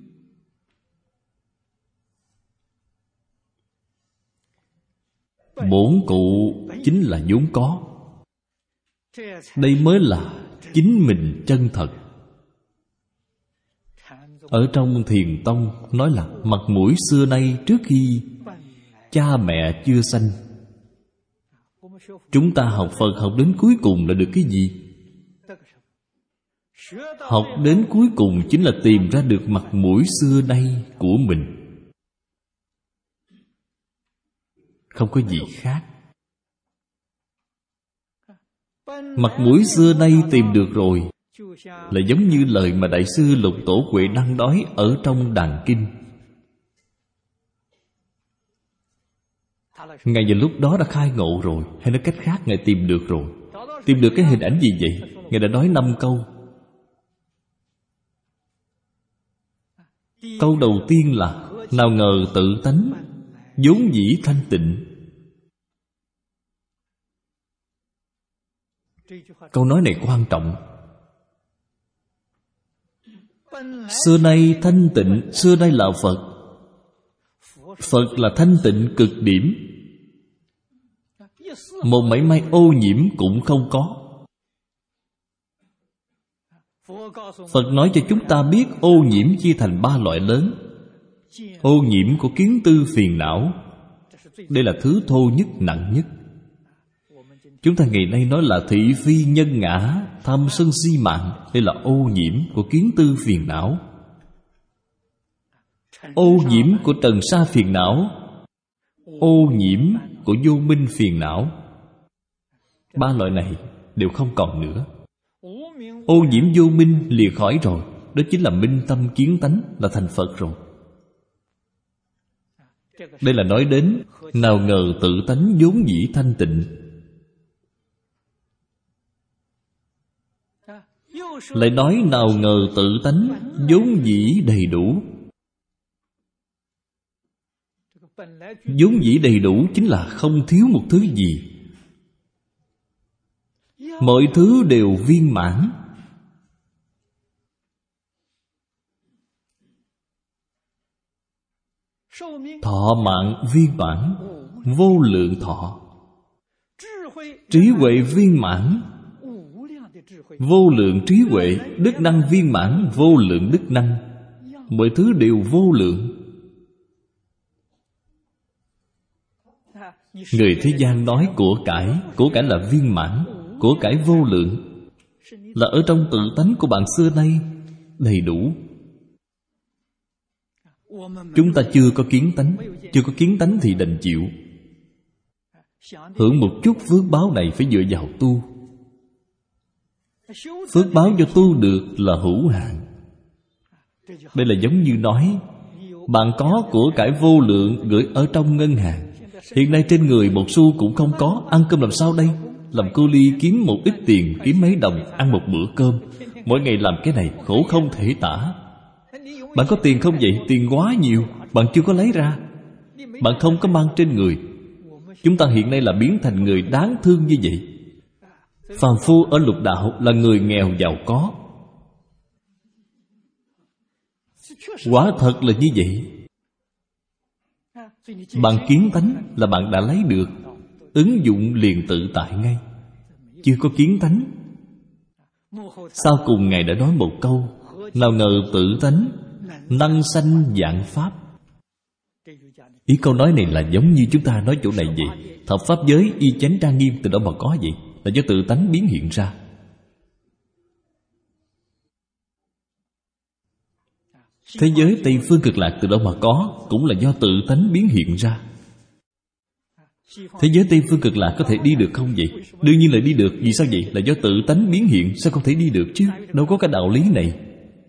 Bổn cụ chính là vốn có. Đây mới là chính mình chân thật. Ở trong Thiền Tông nói là mặt mũi xưa nay trước khi cha mẹ chưa sanh. Chúng ta học Phật học đến cuối cùng là được cái gì? Học đến cuối cùng chính là tìm ra được mặt mũi xưa nay của mình, không có gì khác. Mặt mũi xưa nay tìm được rồi là giống như lời mà Đại sư Lục Tổ Huệ Năng nói ở trong Đàn Kinh. Ngài vào lúc đó đã khai ngộ rồi, hay nói cách khác Ngài tìm được rồi. Tìm được cái hình ảnh gì vậy? Ngài đã nói năm câu. Câu đầu tiên là nào ngờ tự tánh vốn dĩ thanh tịnh. Câu nói này quan trọng. Xưa nay thanh tịnh, xưa nay là Phật. Phật là thanh tịnh cực điểm, một mảy may ô nhiễm cũng không có. Phật nói cho chúng ta biết ô nhiễm chia thành ba loại lớn. Ô nhiễm của kiến tư phiền não, đây là thứ thô nhất, nặng nhất. Chúng ta ngày nay nói là thị phi, nhân ngã, tham sân si mạng. Đây là ô nhiễm của kiến tư phiền não. Ô nhiễm của trần sa phiền não, ô nhiễm của vô minh phiền não. Ba loại này đều không còn nữa. Ô nhiễm vô minh lìa khỏi rồi, đó chính là minh tâm kiến tánh, là thành Phật rồi. Đây là nói đến nào ngờ tự tánh vốn dĩ thanh tịnh, lại nói nào ngờ tự tánh vốn dĩ đầy đủ. Vốn dĩ đầy đủ chính là không thiếu một thứ gì, mọi thứ đều viên mãn. Thọ mạng viên mãn, vô lượng thọ. Trí huệ viên mãn, vô lượng trí huệ. Đức năng viên mãn, vô lượng đức năng. Mọi thứ đều vô lượng. Người thế gian nói của cải, của cải là viên mãn, của cải vô lượng, là ở trong tự tánh của bạn xưa nay đầy đủ. Chúng ta chưa có kiến tánh, chưa có kiến tánh thì đành chịu. Hưởng một chút phước báo này phải dựa vào tu. Phước báo cho tu được là hữu hạn. Đây là giống như nói bạn có của cải vô lượng gửi ở trong ngân hàng, hiện nay trên người một xu cũng không có, ăn cơm làm sao đây? Làm cu li kiếm một ít tiền, kiếm mấy đồng ăn một bữa cơm. Mỗi ngày làm cái này khổ không thể tả. Bạn có tiền không vậy? Tiền quá nhiều, bạn chưa có lấy ra, bạn không có mang trên người. Chúng ta hiện nay là biến thành người đáng thương như vậy. Phàm phu ở lục đạo là người nghèo giàu có. Quả thật là như vậy. Bạn kiến tánh là bạn đã lấy được, ứng dụng liền tự tại ngay. Chưa có kiến tánh. Sau cùng Ngài đã nói một câu: nào ngờ tự tánh năng sanh vạn pháp. Ý câu nói này là giống như chúng ta nói chỗ này vậy. Thập pháp giới y chánh trang nghiêm từ đâu mà có vậy? Là do tự tánh biến hiện ra. Thế giới Tây Phương Cực Lạc từ đâu mà có? Cũng là do tự tánh biến hiện ra. Thế giới Tây Phương Cực Lạc có thể đi được không vậy? Đương nhiên là đi được. Vì sao vậy? Là do tự tánh biến hiện. Sao không thể đi được chứ? Đâu có cái đạo lý này.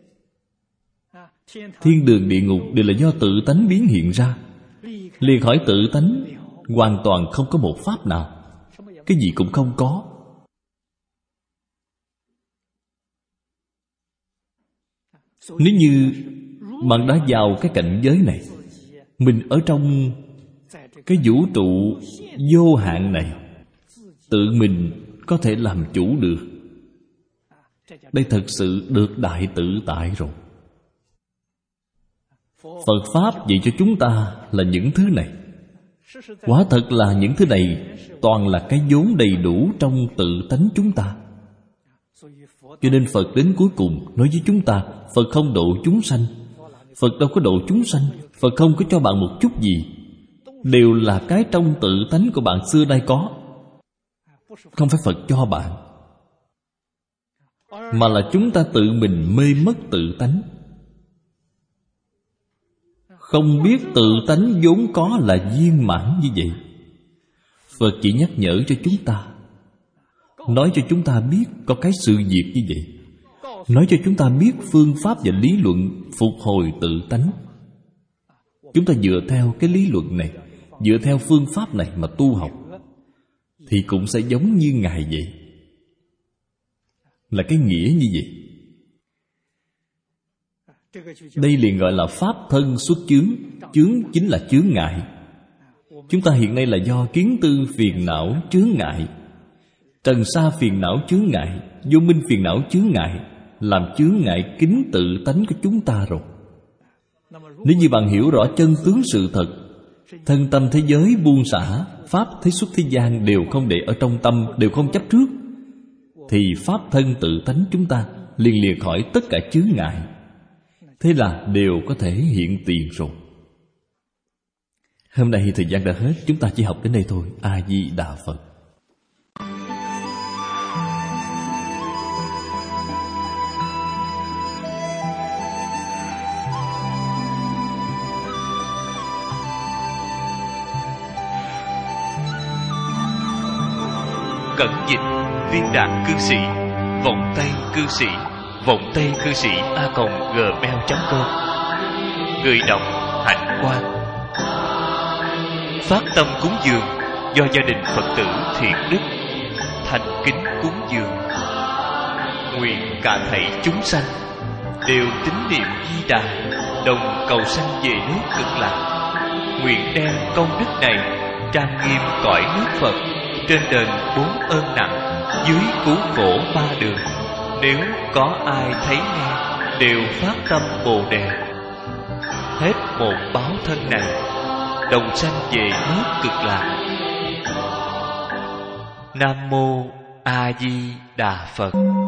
Thiên đường địa ngục đều là do tự tánh biến hiện ra. Lìa khỏi tự tánh hoàn toàn không có một pháp nào. Cái gì cũng không có. Nếu như bạn đã vào cái cảnh giới này, mình ở trong cái vũ trụ vô hạn này, tự mình có thể làm chủ được. Đây thật sự được đại tự tại rồi. Phật Pháp dạy cho chúng ta là những thứ này. Quả thật là những thứ này toàn là cái vốn đầy đủ trong tự tánh chúng ta. Cho nên Phật đến cuối cùng nói với chúng ta, Phật không độ chúng sanh. Phật đâu có độ chúng sanh. Phật không có cho bạn một chút gì, đều là cái trong tự tánh của bạn xưa nay có. Không phải Phật cho bạn, mà là chúng ta tự mình mê mất tự tánh, không biết tự tánh vốn có là viên mãn như vậy. Phật chỉ nhắc nhở cho chúng ta, nói cho chúng ta biết có cái sự việc như vậy, nói cho chúng ta biết phương pháp và lý luận phục hồi tự tánh. Chúng ta dựa theo cái lý luận này, dựa theo phương pháp này mà tu học, thì cũng sẽ giống như Ngài vậy. Là cái nghĩa như vậy. Đây liền gọi là pháp thân xuất chướng. Chướng chính là chướng ngại. Chúng ta hiện nay là do kiến tư phiền não chướng ngại, trần sa phiền não chướng ngại, vô minh phiền não chướng ngại, làm chướng ngại kính tự tánh của chúng ta rồi. Nếu như bạn hiểu rõ chân tướng sự thật, Thân tâm thế giới buông xả, pháp thế xuất thế gian đều không để ở trong tâm, đều không chấp trước, thì pháp thân tự tánh chúng ta liền liền khỏi tất cả chướng ngại. Thế là đều có thể hiện tiền rồi. Hôm nay thời gian đã hết, chúng ta chỉ học đến đây thôi. A Di Đà Phật. Cẩn dịch viên đạn cư sĩ, vọng tay cư sĩ, vọng tay cư sĩ a còng gmail chấm com. Người đọc Hạnh Quang. Phát tâm cúng dường do gia đình Phật tử Thiện Đức thành kính cúng dường. Nguyện cả thảy chúng sanh đều tín niệm Di Đà, đồng cầu sanh về nước Cực Lạc. Nguyện đem công đức này trang nghiêm cõi nước Phật, trên đền bốn ơn nặng, dưới cứu khổ ba đường. Nếu có ai thấy nghe đều phát tâm Bồ Đề, hết một báo thân này đồng sanh về nước Cực Lạc. Nam mô A Di Đà Phật.